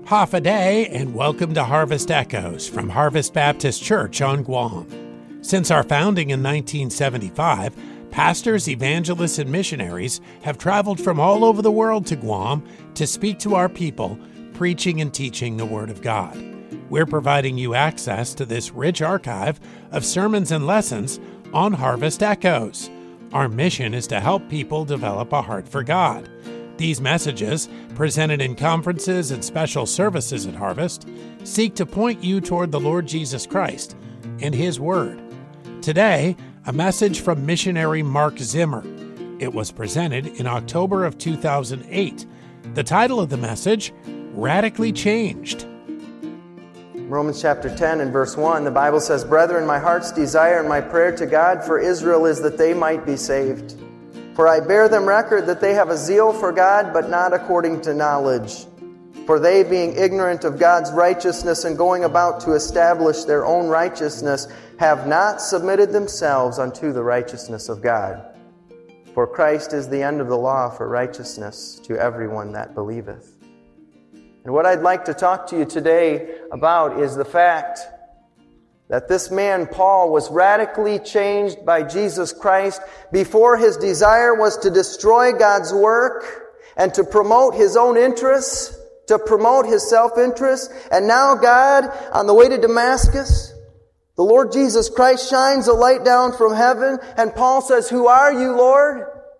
Half a day, and welcome to Harvest Echoes from Harvest Baptist Church on Guam. Since our founding in 1975, pastors, evangelists, and missionaries have traveled from all over the world to Guam to speak to our people, preaching and teaching the Word of God. We're providing you access to this rich archive of sermons and lessons on Harvest Echoes. Our mission is to help people develop a heart for God. These messages, presented in conferences and special services at Harvest, seek to point you toward the Lord Jesus Christ and His Word. Today, a message from missionary Mark Zimmer. It was presented in October of 2008. The title of the message, Radically Changed. Romans chapter 10 and verse 1, the Bible says, "Brethren, my heart's desire and my prayer to God for Israel is that they might be saved. For I bear them record that they have a zeal for God, but not according to knowledge. For they, being ignorant of God's righteousness and going about to establish their own righteousness, have not submitted themselves unto the righteousness of God. For Christ is the end of the law for righteousness to everyone that believeth." And what I'd like to talk to you today about is the fact that this man, Paul, was radically changed by Jesus Christ. Before, his desire was to destroy God's work and to promote his own interests, to promote his self-interest. And now God, on the way to Damascus, the Lord Jesus Christ shines a light down from heaven, and Paul says, "Who are you, Lord?"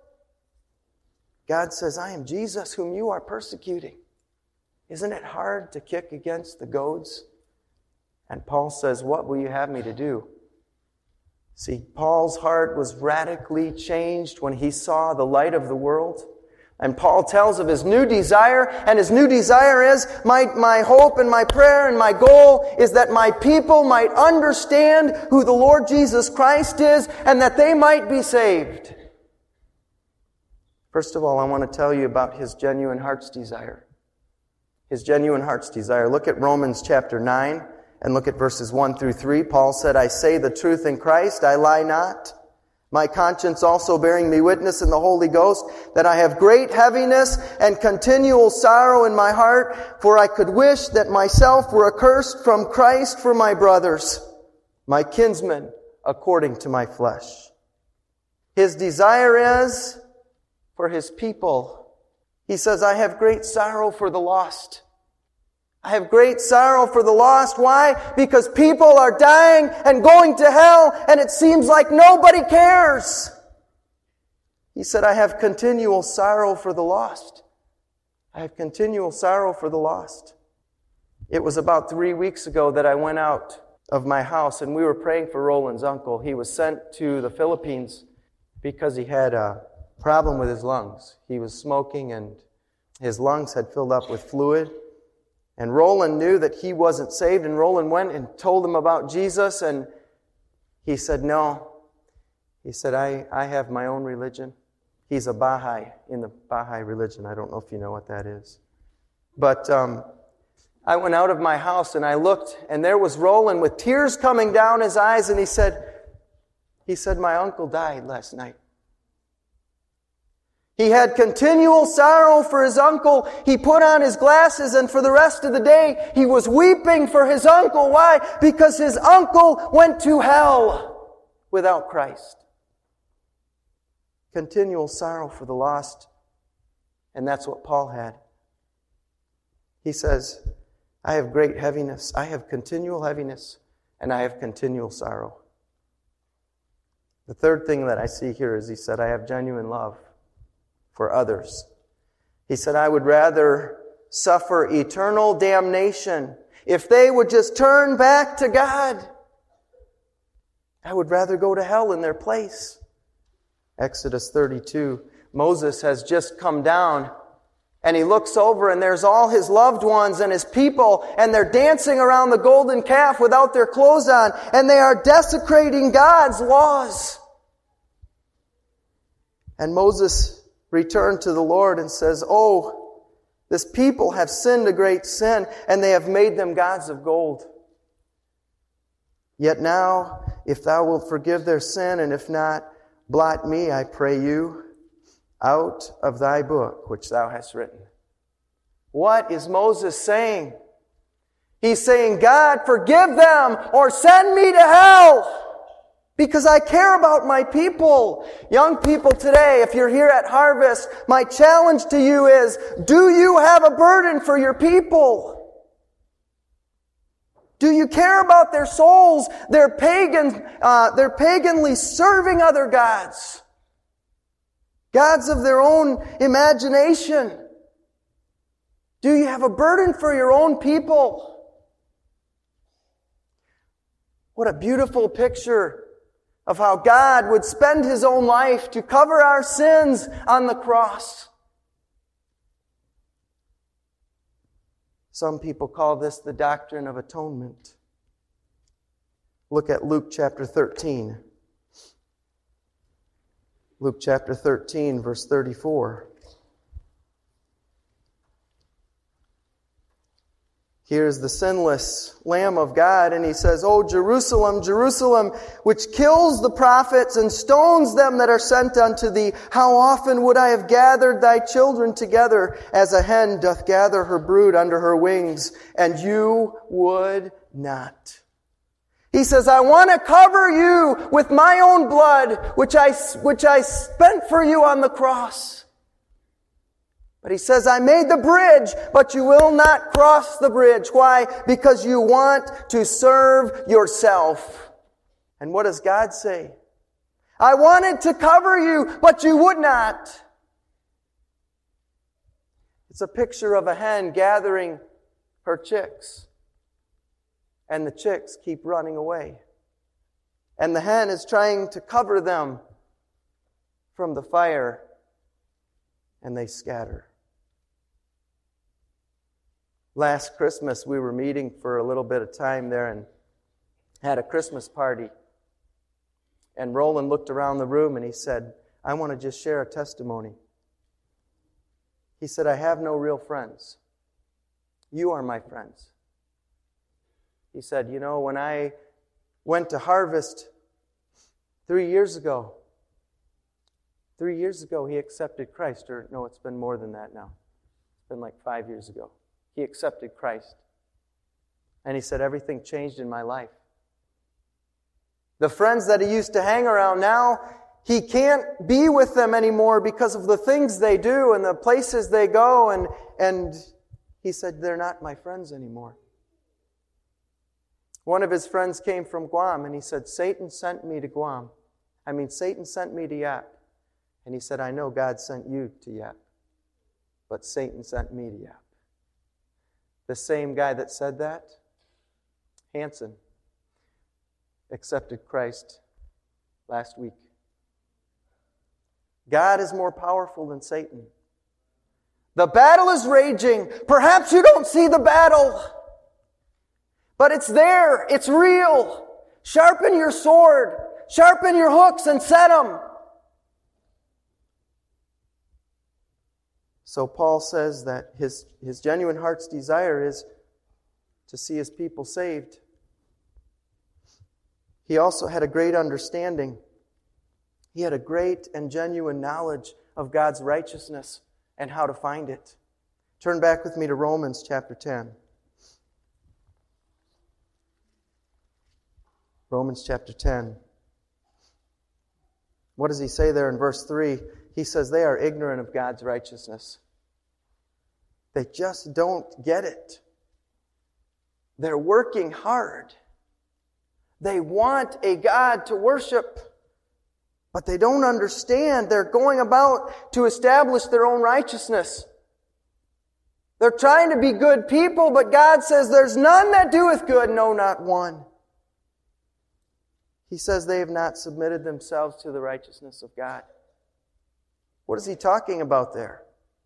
God says, "I am Jesus whom you are persecuting." Isn't it hard to kick against the goads? And Paul says, "What will you have me to do?" See, Paul's heart was radically changed when he saw the light of the world. And Paul tells of his new desire, and his new desire is, my hope and my prayer and my goal is that my people might understand who the Lord Jesus Christ is and that they might be saved. First of all, I want to tell you about his genuine heart's desire. His genuine heart's desire. Look at Romans chapter 9. And look at verses 1 through 3. Paul said, "I say the truth in Christ, I lie not. My conscience also bearing me witness in the Holy Ghost, that I have great heaviness and continual sorrow in my heart, for I could wish that myself were accursed from Christ for my brothers, my kinsmen, according to my flesh." His desire is for his people. He says, "I have great sorrow for the lost." I have great sorrow for the lost. Why? Because people are dying and going to hell, and it seems like nobody cares. He said, "I have continual sorrow for the lost." I have continual sorrow for the lost. It was about 3 weeks ago that I went out of my house, and we were praying for Roland's uncle. He was sent to the Philippines because he had a problem with his lungs. He was smoking, and his lungs had filled up with fluid. And Roland knew that he wasn't saved, and Roland went and told him about Jesus, and he said, "No." He said, I have my own religion. He's a Baha'i, in the Baha'i religion. I don't know if you know what that is. But I went out of my house, and I looked, and there was Roland with tears coming down his eyes, and he said, "My uncle died last night." He had continual sorrow for his uncle. He put on his glasses, and for the rest of the day, he was weeping for his uncle. Why? Because his uncle went to hell without Christ. Continual sorrow for the lost. And that's what Paul had. He says, "I have great heaviness. I have continual heaviness, and I have continual sorrow." The third thing that I see here is he said, "I have genuine love for others." He said, "I would rather suffer eternal damnation if they would just turn back to God. I would rather go to hell in their place." Exodus 32, Moses has just come down, and he looks over, and there's all his loved ones and his people, and they're dancing around the golden calf without their clothes on, and they are desecrating God's laws. And Moses returned to the Lord and says, "Oh, this people have sinned a great sin, and they have made them gods of gold. Yet now, if thou wilt forgive their sin, and if not, blot me, I pray you, out of thy book which thou hast written." What is Moses saying? He's saying, God, forgive them or send me to hell because I care about my people. Young people today, if you're here at Harvest, my challenge to you is, do you have a burden for your people? Do you care about their souls? They're paganly serving other gods. Gods of their own imagination. Do you have a burden for your own people? What a beautiful picture of how God would spend His own life to cover our sins on the cross. Some people call this the doctrine of atonement. Look at Luke chapter 13. Luke chapter 13, verse 34. Here's the sinless Lamb of God, and He says, "O Jerusalem, Jerusalem, which kills the prophets and stones them that are sent unto thee, how often would I have gathered thy children together, as a hen doth gather her brood under her wings, and you would not." He says, I want to cover you with my own blood, which I spent for you on the cross. But He says, I made the bridge, but you will not cross the bridge. Why? Because you want to serve yourself. And what does God say? I wanted to cover you, but you would not. It's a picture of a hen gathering her chicks. And the chicks keep running away. And the hen is trying to cover them from the fire. And they scatter. Last Christmas, we were meeting for a little bit of time there and had a Christmas party. And Roland looked around the room and he said, I want to just share a testimony. He said, I have no real friends. You are my friends. He said, you know, when I went to Harvest 3 years ago, he accepted Christ. Or no, it's been more than that now. It's been like 5 years ago. He accepted Christ. And he said, everything changed in my life. The friends that he used to hang around now, he can't be with them anymore because of the things they do and the places they go. And he said, they're not my friends anymore. One of his friends came from Guam and he said, Satan sent me to Yap. And he said, I know God sent you to Yap, but Satan sent me to Yap. The same guy that said that, Hanson, accepted Christ last week. God is more powerful than Satan. The battle is raging. Perhaps you don't see the battle, but it's there. It's real. Sharpen your sword. Sharpen your hooks and set them. So Paul says that his genuine heart's desire is to see his people saved. He also had a great understanding. He had a great and genuine knowledge of God's righteousness and how to find it. Turn back with me to Romans chapter 10. Romans chapter 10. What does he say there in verse 3? He says they are ignorant of God's righteousness. They just don't get it. They're working hard. They want a God to worship, but they don't understand. They're going about to establish their own righteousness. They're trying to be good people, but God says, there's none that doeth good, no, not one. He says they have not submitted themselves to the righteousness of God. What is he talking about there?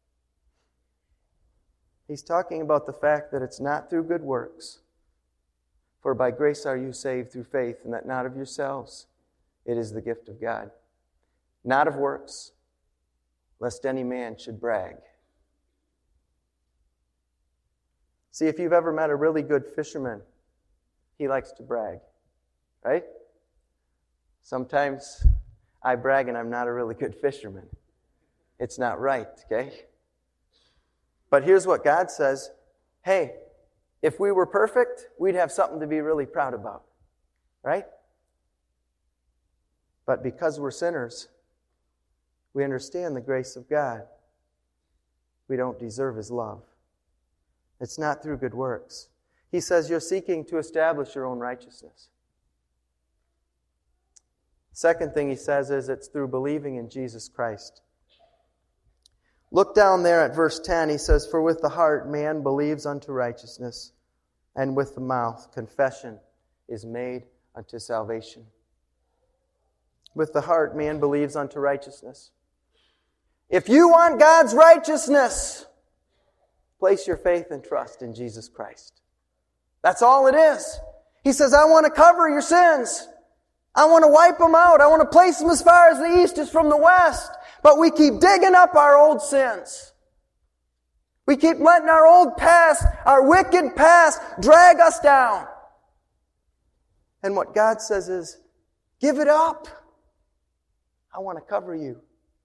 He's talking about the fact that it's not through good works. For by grace are you saved through faith, and that not of yourselves. It is the gift of God. Not of works, lest any man should brag. See, if you've ever met a really good fisherman, he likes to brag, right? Sometimes I brag and I'm not a really good fisherman. It's not right, okay? But here's what God says. Hey, if we were perfect, we'd have something to be really proud about. Right? But because we're sinners, we understand the grace of God. We don't deserve His love. It's not through good works. He says you're seeking to establish your own righteousness. Second thing He says is it's through believing in Jesus Christ. Look down there at verse 10. He says, "For with the heart man believes unto righteousness, and with the mouth confession is made unto salvation." With the heart man believes unto righteousness. If you want God's righteousness, place your faith and trust in Jesus Christ. That's all it is. He says, I want to cover your sins. I want to wipe them out. I want to place them as far as the east is from the west. But we keep digging up our old sins. We keep letting our old past, our wicked past, drag us down. And what God says is, give it up. I want to cover you.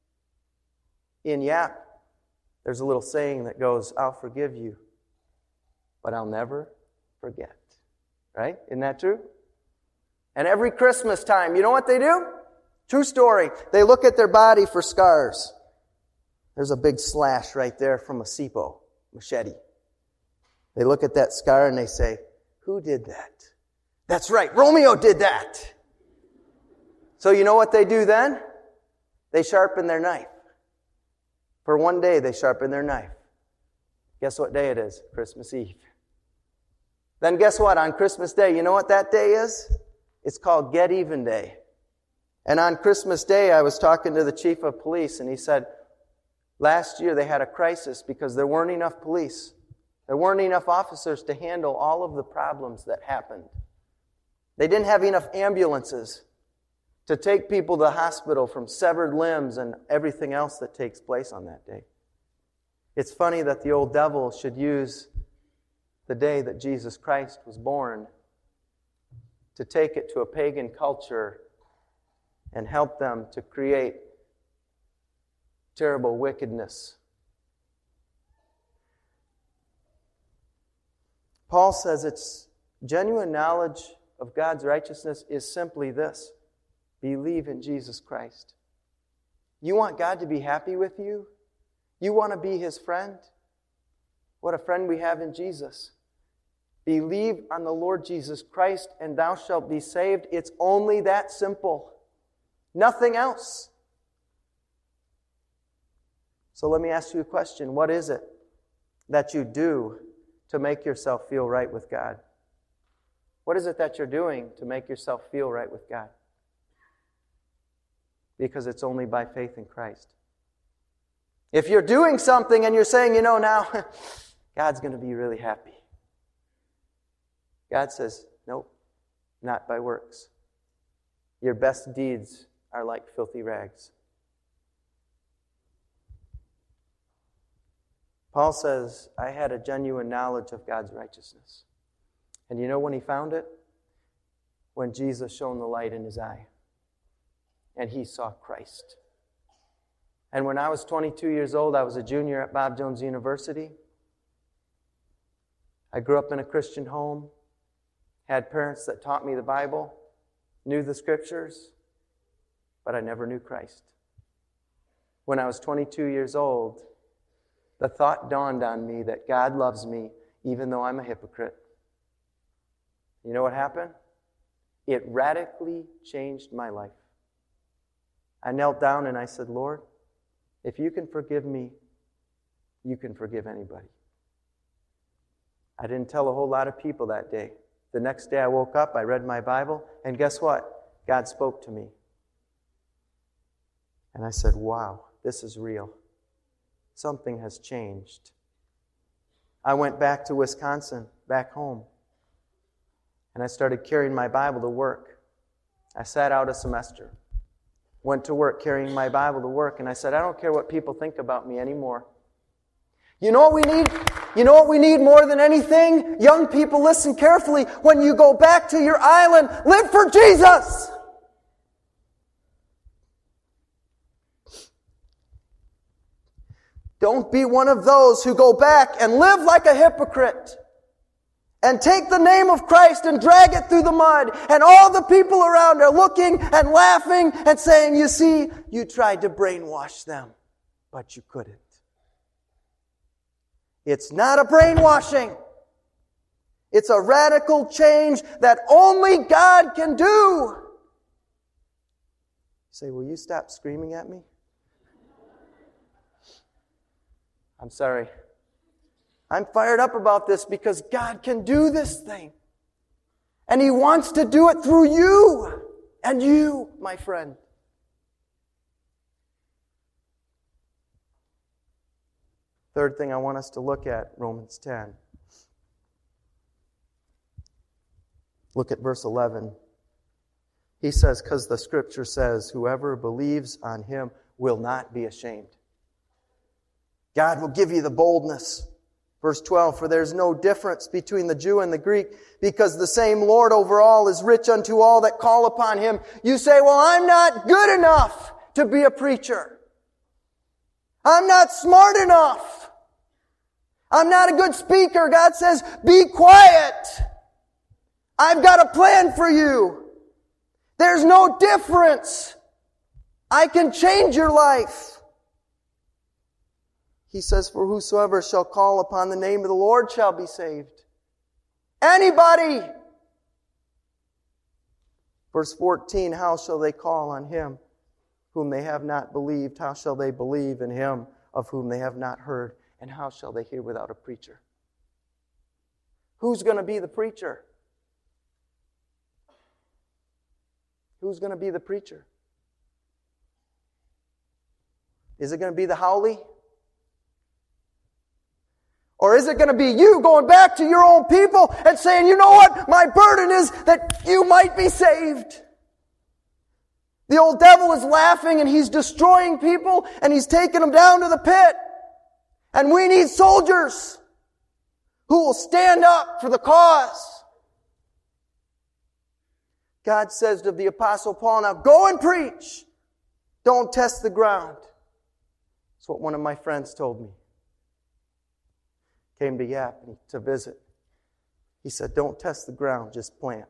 In Yap, there's a little saying that goes, I'll forgive you, but I'll never forget. Right? Isn't that true? And every Christmas time, you know what they do? True story. They look at their body for scars. There's a big slash right there from a SIPO, machete. They look at that scar and they say, who did that? That's right, Romeo did that. So you know what they do then? They sharpen their knife. For one day they sharpen their knife. Guess what day it is? Christmas Eve. Then guess what? On Christmas Day, you know what that day is? It's called Get Even Day. And on Christmas Day, I was talking to the chief of police, and he said, last year they had a crisis because there weren't enough police. There weren't enough officers to handle all of the problems that happened. They didn't have enough ambulances to take people to the hospital from severed limbs and everything else that takes place on that day. It's funny that the old devil should use the day that Jesus Christ was born to take it to a pagan culture and help them to create terrible wickedness. Paul says it's genuine knowledge of God's righteousness is simply this. Believe in Jesus Christ. You want God to be happy with you? You want to be His friend? What a friend we have in Jesus. Believe on the Lord Jesus Christ and thou shalt be saved. It's only that simple. Nothing else. So let me ask you a question. What is it that you do to make yourself feel right with God? What is it that you're doing to make yourself feel right with God? Because it's only by faith in Christ. If you're doing something and you're saying, now, God's going to be really happy. God says, nope, not by works. Your best deeds are like filthy rags. Paul says, I had a genuine knowledge of God's righteousness. And you know when he found it? When Jesus shone the light in his eye. And he saw Christ. And when I was 22 years old, I was a junior at Bob Jones University. I grew up in a Christian home, had parents that taught me the Bible, knew the Scriptures, but I never knew Christ. When I was 22 years old, the thought dawned on me that God loves me even though I'm a hypocrite. You know what happened? It radically changed my life. I knelt down and I said, Lord, if you can forgive me, you can forgive anybody. I didn't tell a whole lot of people that day. The next day I woke up, I read my Bible, and guess what? God spoke to me. And I said, wow, this is real. Something has changed. I went back to Wisconsin, back home, and I started carrying my Bible to work. I sat out a semester. Went to work carrying my Bible to work, and I said, I don't care what people think about me anymore. You know what we need? You know what we need more than anything? Young people, listen carefully. When you go back to your island, live for Jesus! Don't be one of those who go back and live like a hypocrite and take the name of Christ and drag it through the mud, and all the people around are looking and laughing and saying, you see, you tried to brainwash them, but you couldn't. It's not a brainwashing. It's a radical change that only God can do. You say, will you stop screaming at me? I'm sorry. I'm fired up about this because God can do this thing. And He wants to do it through you and you, my friend. Third thing I want us to look at, Romans 10. Look at verse 11. He says, because the Scripture says, whoever believes on Him will not be ashamed. God will give you the boldness. Verse 12, for there's no difference between the Jew and the Greek, because the same Lord over all is rich unto all that call upon Him. You say, well, I'm not good enough to be a preacher. I'm not smart enough. I'm not a good speaker. God says, be quiet. I've got a plan for you. There's no difference. I can change your life. He says, for whosoever shall call upon the name of the Lord shall be saved. Anybody. Verse 14, how shall they call on Him whom they have not believed? How shall they believe in Him of whom they have not heard? And how shall they hear without a preacher? Who's going to be the preacher? Who's going to be the preacher? Is it going to be the Howley? Or is it going to be you going back to your own people and saying, you know what? My burden is that you might be saved. The old devil is laughing and he's destroying people and he's taking them down to the pit. And we need soldiers who will stand up for the cause. God says to the Apostle Paul, now go and preach. Don't test the ground. That's what one of my friends told me. Came to Yap to visit. He said, don't test the ground, just plant.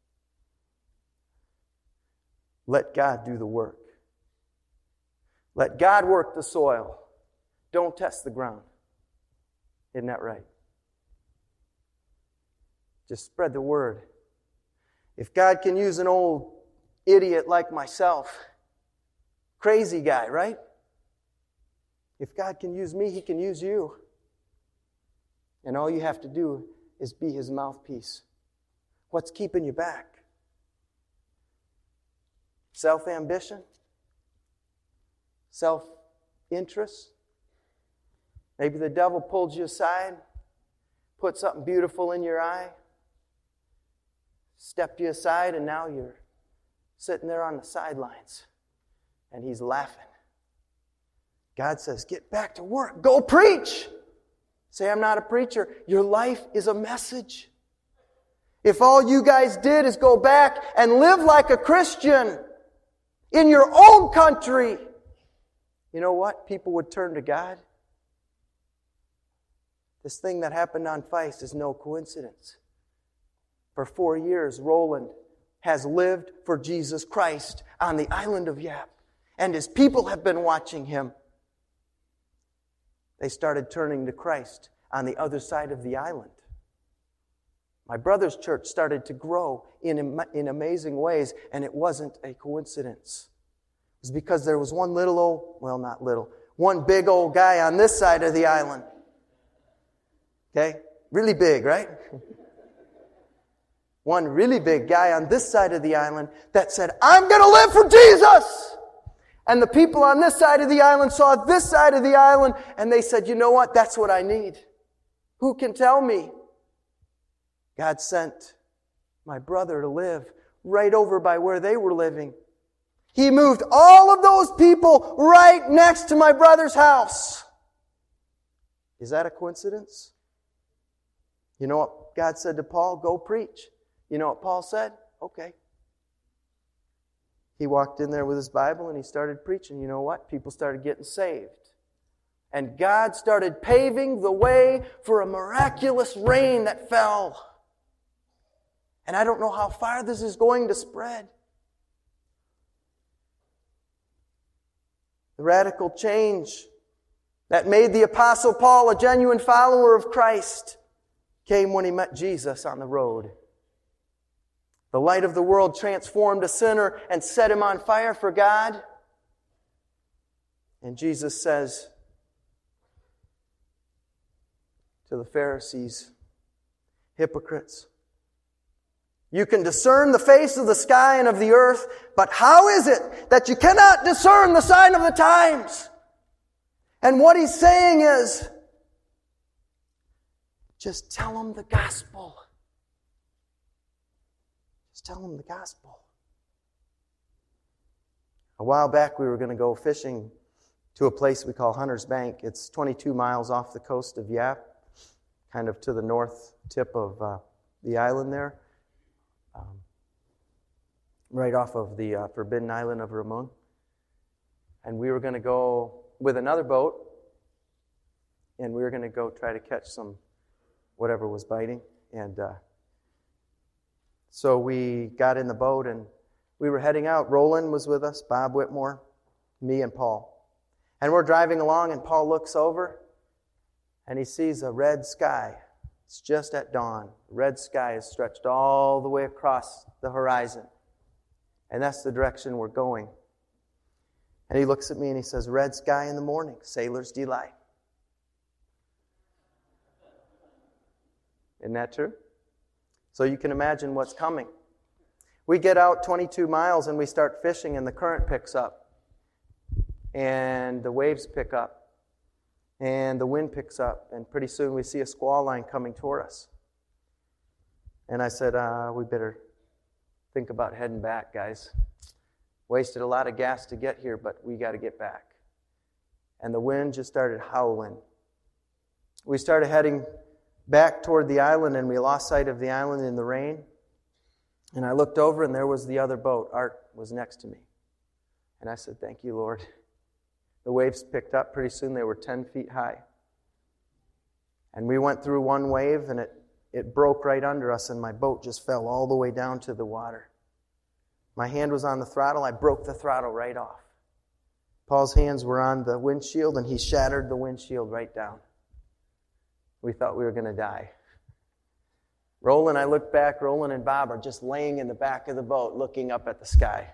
Let God do the work. Let God work the soil. Don't test the ground. Isn't that right? Just spread the word. If God can use an old idiot like myself, crazy guy, right? If God can use me, He can use you. And all you have to do is be His mouthpiece. What's keeping you back? Self-ambition? Self-interest? Maybe the devil pulled you aside, put something beautiful in your eye, stepped you aside, and now you're sitting there on the sidelines, and he's laughing. God says, get back to work. Go preach. Say, I'm not a preacher. Your life is a message. If all you guys did is go back and live like a Christian in your own country, you know what? People would turn to God. This thing that happened on Feist is no coincidence. For 4 years, Roland has lived for Jesus Christ on the island of Yap. And his people have been watching him. They started turning to Christ on the other side of the island. My brother's church started to grow in amazing ways, and it wasn't a coincidence. It was because there was one one big old guy on this side of the island. Okay? Really big, right? One really big guy on this side of the island that said, I'm going to live for Jesus! And the people on this side of the island saw this side of the island, and they said, you know what? That's what I need. Who can tell me? God sent my brother to live right over by where they were living. He moved all of those people right next to my brother's house. Is that a coincidence? You know what God said to Paul? Go preach. You know what Paul said? Okay. He walked in there with his Bible and he started preaching. You know what? People started getting saved. And God started paving the way for a miraculous rain that fell. And I don't know how far this is going to spread. The radical change that made the Apostle Paul a genuine follower of Christ came when he met Jesus on the road. The light of the world transformed a sinner and set him on fire for God. And Jesus says to the Pharisees, hypocrites, you can discern the face of the sky and of the earth, but how is it that you cannot discern the sign of the times? And what he's saying is, just tell them the gospel. Just tell them the gospel. A while back we were going to go fishing to a place we call Hunter's Bank. It's 22 miles off the coast of Yap, kind of to the north tip of the island there. Right off of the Forbidden Island of Ramon. And we were going to go with another boat, and we were going to go try to catch some whatever was biting. And so we got in the boat, and we were heading out. Roland was with us, Bob Whitmore, me, and Paul. And we're driving along, and Paul looks over, and he sees a red sky. It's just at dawn. The red sky is stretched all the way across the horizon. And that's the direction we're going. And he looks at me and he says, red sky in the morning, sailor's delight. Isn't that true? So you can imagine what's coming. We get out 22 miles and we start fishing and the current picks up. And the waves pick up. And the wind picks up. And pretty soon we see a squall line coming toward us. And I said, we better think about heading back, guys. Wasted a lot of gas to get here, but we got to get back. And the wind just started howling. We started heading back toward the island, and we lost sight of the island in the rain. And I looked over, and there was the other boat. Art was next to me. And I said, thank you, Lord. The waves picked up. Pretty soon they were 10 feet high. And we went through one wave, and it broke right under us, and my boat just fell all the way down to the water. My hand was on the throttle. I broke the throttle right off. Paul's hands were on the windshield, and he shattered the windshield right down. We thought we were going to die. Roland, I looked back. Roland and Bob are just laying in the back of the boat looking up at the sky.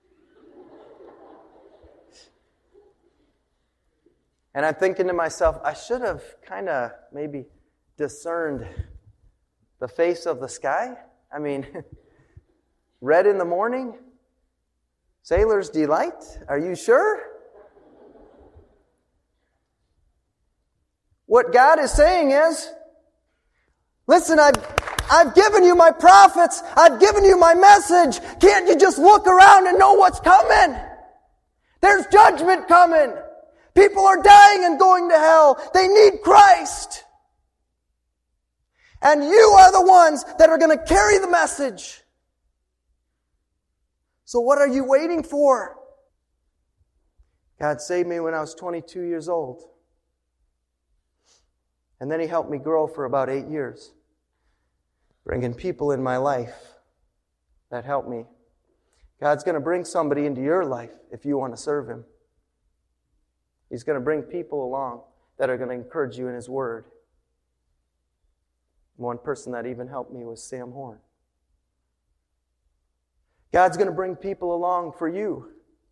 And I'm thinking to myself, I should have kind of maybe discerned the face of the sky. I mean, red in the morning, sailor's delight. Are you sure? What God is saying is, listen, I've given you my prophets. I've given you my message. Can't you just look around and know what's coming? There's judgment coming. People are dying and going to hell. They need Christ. And you are the ones that are going to carry the message. So what are you waiting for? God saved me when I was 22 years old. And then He helped me grow for about 8 years, bringing people in my life that helped me. God's going to bring somebody into your life if you want to serve Him. He's going to bring people along that are going to encourage you in His Word. One person that even helped me was Sam Horn. God's going to bring people along for you.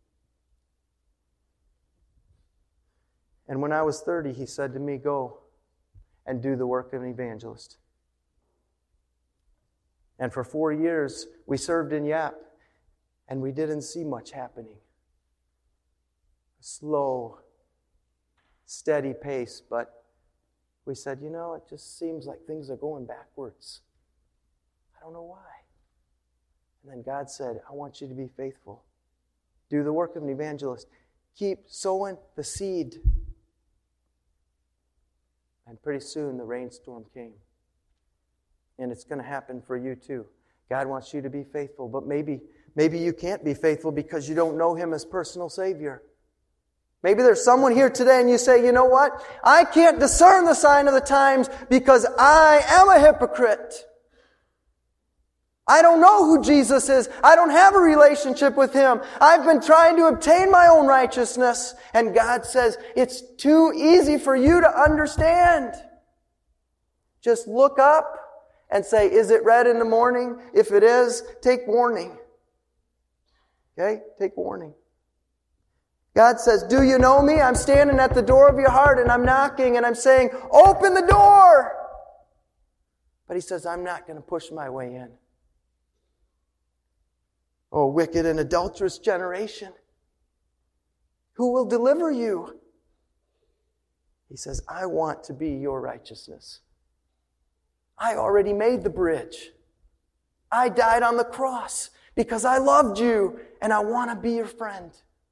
And when I was 30, He said to me, go and do the work of an evangelist. And for 4 years, we served in Yap, and we didn't see much happening. A slow, steady pace, but we said, it just seems like things are going backwards. I don't know why. And then God said, I want you to be faithful. Do the work of an evangelist. Keep sowing the seed. And pretty soon the rainstorm came. And it's going to happen for you too. God wants you to be faithful, but maybe you can't be faithful because you don't know Him as personal Savior. Maybe there's someone here today and you say, you know what? I can't discern the sign of the times because I am a hypocrite. I don't know who Jesus is. I don't have a relationship with Him. I've been trying to obtain my own righteousness. And God says, it's too easy for you to understand. Just look up and say, is it red in the morning? If it is, take warning. Okay? Take warning. God says, do you know me? I'm standing at the door of your heart and I'm knocking and I'm saying, open the door. But He says, I'm not going to push my way in. Oh, wicked and adulterous generation, who will deliver you? He says, I want to be your righteousness. I already made the bridge. I died on the cross because I loved you and I want to be your friend.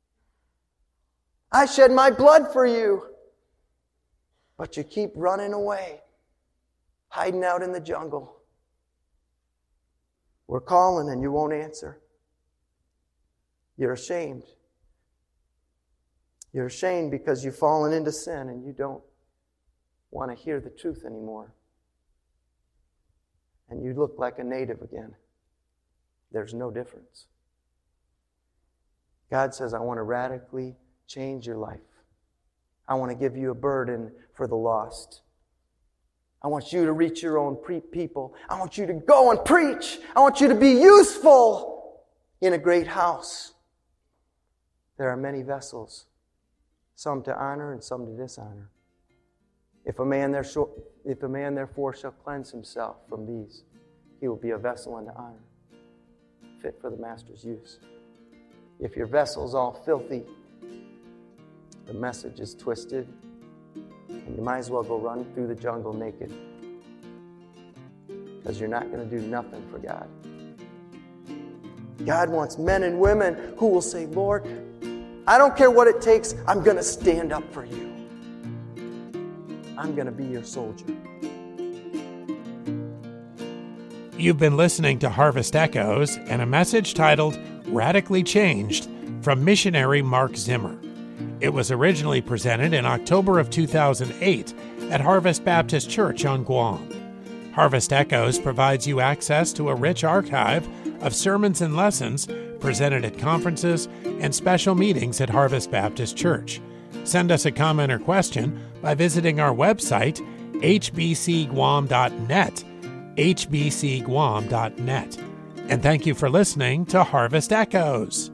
I shed my blood for you, but you keep running away, hiding out in the jungle. We're calling and you won't answer. You're ashamed. You're ashamed because you've fallen into sin and you don't want to hear the truth anymore. And you look like a native again. There's no difference. God says, I want to radically change your life. I want to give you a burden for the lost. I want you to reach your own people. I want you to go and preach. I want you to be useful in a great house. There are many vessels, some to honor and some to dishonor. If a man therefore shall cleanse himself from these, he will be a vessel unto honor, fit for the master's use. If your vessel's all filthy, the message is twisted, and you might as well go run through the jungle naked, because you're not going to do nothing for God. God wants men and women who will say, Lord, I don't care what it takes, I'm going to stand up for you. I'm going to be your soldier. You've been listening to Harvest Echoes and a message titled Radically Changed from missionary Mark Zimmer. It was originally presented in October of 2008 at Harvest Baptist Church on Guam. Harvest Echoes provides you access to a rich archive of sermons and lessons presented at conferences and special meetings at Harvest Baptist Church. Send us a comment or question by visiting our website, hbcguam.net, hbcguam.net. And thank you for listening to Harvest Echoes.